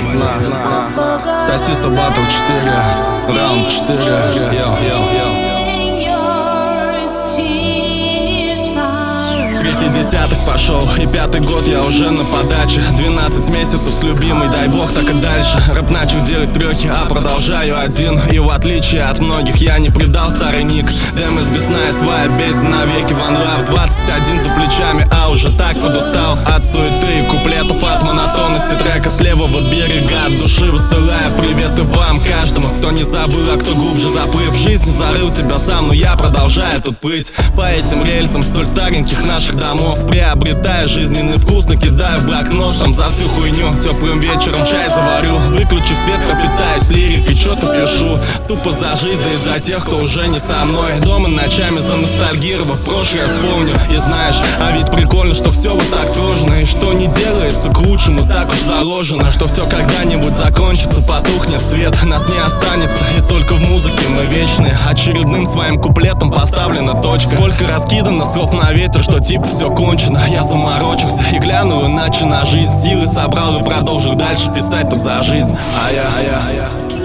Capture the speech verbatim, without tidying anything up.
без сна. Соси Сабатов четыре, раунд четыре. Третий десяток пошел, и пятый год я уже на подаче. Двенадцать месяцев с любимой, дай бог так и дальше. Рэп начал делать трехи, а продолжаю один. И в отличие от многих я не предал старый ник. ДМС бесная, своя бездна навеки. Ван Лав двадцать один за плечами, а уже так подустал от суеты и куплетов, от монотонности трека. С левого берега от души высылая приветы вам, каждому, кто не забыл, а кто глубже заплыв в жизни, зарыл себя сам. Но я продолжаю тут плыть по этим рельсам вдоль стареньких наших домов, приобретая жизненный вкус, накидаю блокнот там за всю хуйню. Теплым вечером чай заварю, выключив свет, пропитаюсь лирикой, что-то пишу. Тупо за жизнь, да и за тех, кто уже не со мной. Дома ночами заностальгировав прошлое вспомню. И знаешь, а ведь прикольно, что все вот так сложно, и что не делается к лучшему, так уж заложено, что все когда-нибудь закончится, потухнет свет, нас не останется, и только в музыке мы вечны. Очередным своим куплетом поставлена точка. Сколько раскидано слов на ветер, что типа все кончено. Я заморочился и глянул иначе на жизнь. Силы собрал и продолжил дальше писать тут за жизнь. А я, а я, а я